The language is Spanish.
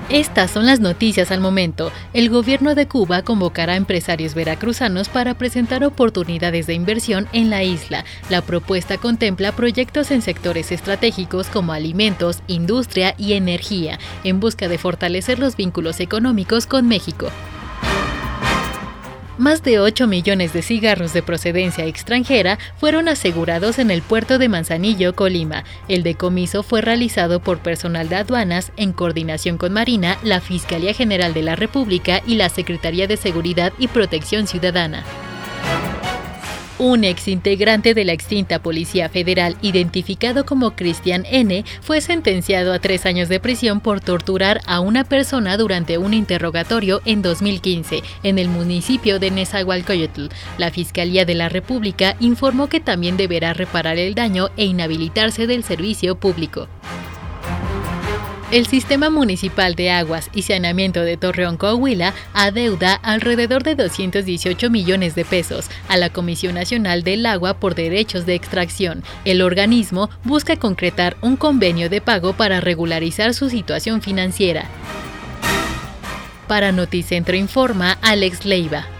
Estas son las noticias al momento. El gobierno de Cuba convocará a empresarios veracruzanos para presentar oportunidades de inversión en la isla. La propuesta contempla proyectos en sectores estratégicos como alimentos, industria y energía, en busca de fortalecer los vínculos económicos con México. Más de 8 millones de cigarros de procedencia extranjera fueron asegurados en el puerto de Manzanillo, Colima. El decomiso fue realizado por personal de aduanas en coordinación con Marina, la Fiscalía General de la República y la Secretaría de Seguridad y Protección Ciudadana. Un exintegrante de la extinta Policía Federal, identificado como Cristian N., fue sentenciado a 3 años de prisión por torturar a una persona durante un interrogatorio en 2015 en el municipio de Nezahualcóyotl. La Fiscalía de la República informó que también deberá reparar el daño e inhabilitarse del servicio público. El Sistema Municipal de Aguas y Saneamiento de Torreón, Coahuila, adeuda alrededor de 218 millones de pesos a la Comisión Nacional del Agua por derechos de extracción. El organismo busca concretar un convenio de pago para regularizar su situación financiera. Para Noticentro informa Alex Leiva.